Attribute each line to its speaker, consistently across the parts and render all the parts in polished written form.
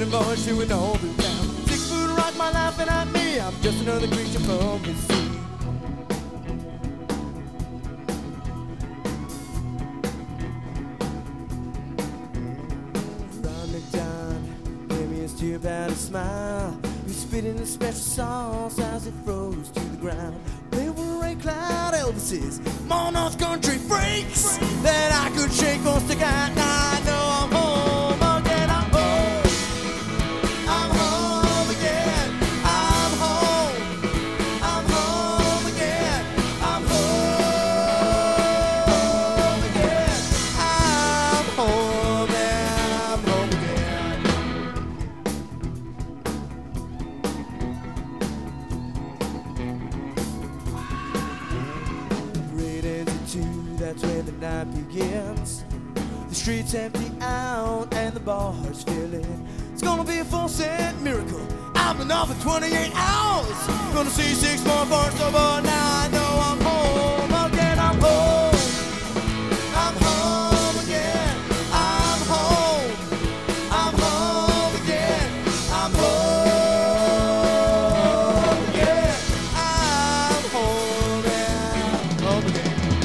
Speaker 1: Raining boys chewing all the town. 6 foot rock my laughing at me. I'm just another creature from the sea. Too bad a smile. You spit in a special sauce as it froze to the ground. They were Ray Cloud Elvises, more North Country freaks that I could shake or stick at. Now I know I'm home again. I'm home. I'm home again. I'm home. I'm home again. I'm home again. I'm home and I'm home again. That's when the night begins. The streets empty out and the bars fill in. It's gonna be a 4-cent miracle. I've been off for 28 hours. Gonna see 6 more bars over. Now I know I'm home again. I'm home. I'm home again. I'm home. I'm home again. I'm home again. I'm home and I'm home again.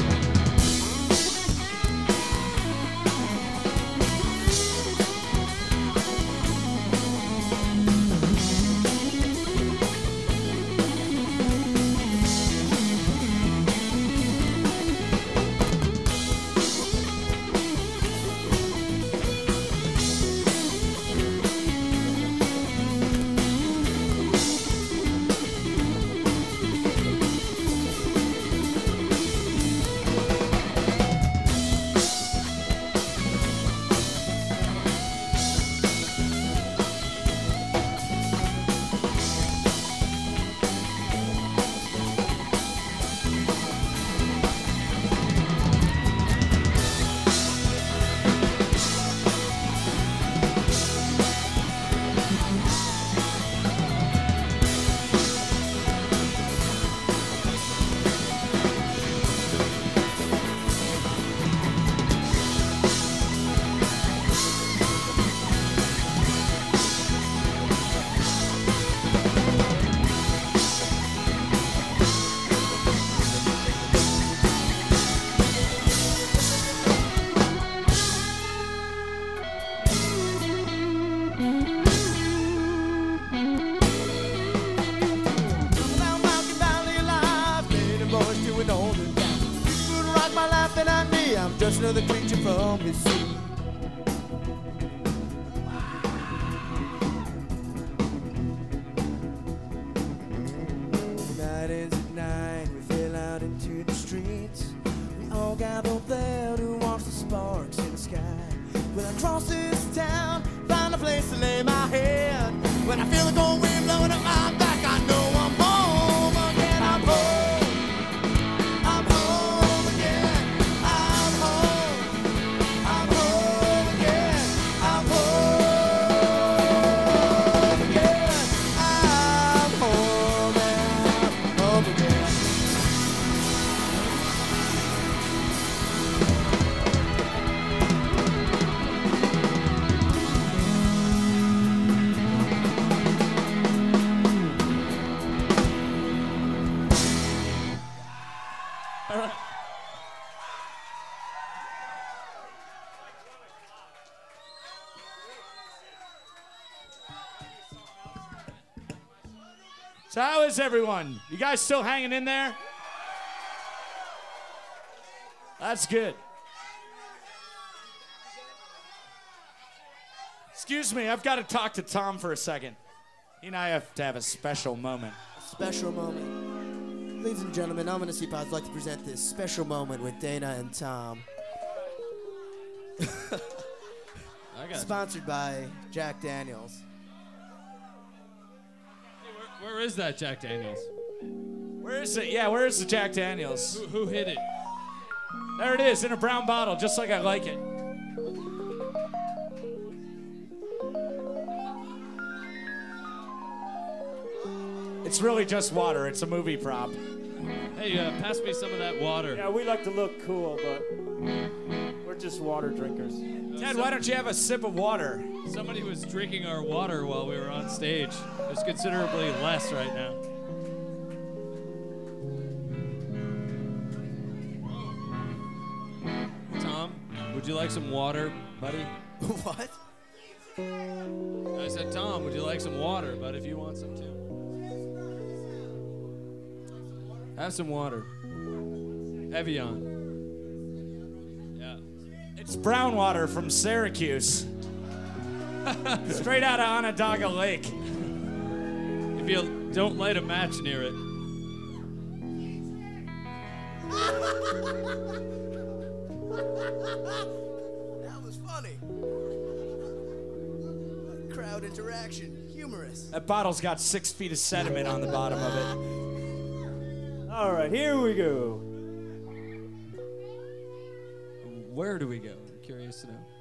Speaker 1: I'm just another creature from the sea. Night ends at 9, we fell out into the streets. We all gathered there to watch the sparks in the sky. When I cross this town, find a place to lay my head. When I feel the cold wind blowing up my back, I know I'm home again. I'm home.
Speaker 2: So how is everyone? You guys still hanging in there? That's good. Excuse me, I've got to talk to Tom for a second. He and I have to have a special moment.
Speaker 1: A special moment. Ladies and gentlemen, I'm going to see if I'd like to present this special moment with Dana and Tom. Sponsored by Jack Daniels.
Speaker 3: Where is that Jack Daniels?
Speaker 2: Where is it? Yeah, where is the Jack Daniels?
Speaker 3: Who hid it?
Speaker 2: There it is, in a brown bottle, just like I like it. It's really just water. It's a movie prop.
Speaker 3: Hey, pass me some of that water.
Speaker 4: Yeah, we like to look cool, but we're just water drinkers.
Speaker 2: Ted, why don't you have a sip of water?
Speaker 3: Somebody was drinking our water while we were on stage. There's considerably less right now. Tom, would you like some water, buddy?
Speaker 1: What?
Speaker 3: I said, Tom, would you like some water? But if you want some too. Have some water. Evian. Yeah.
Speaker 2: It's brown water from Syracuse. Straight out of Onondaga Lake.
Speaker 3: If you don't light a match near it.
Speaker 1: That was funny. Crowd interaction. Humorous.
Speaker 2: That bottle's got 6 feet of sediment on the bottom of it.
Speaker 4: All right, here we go.
Speaker 3: Where do we go? I'm curious to know.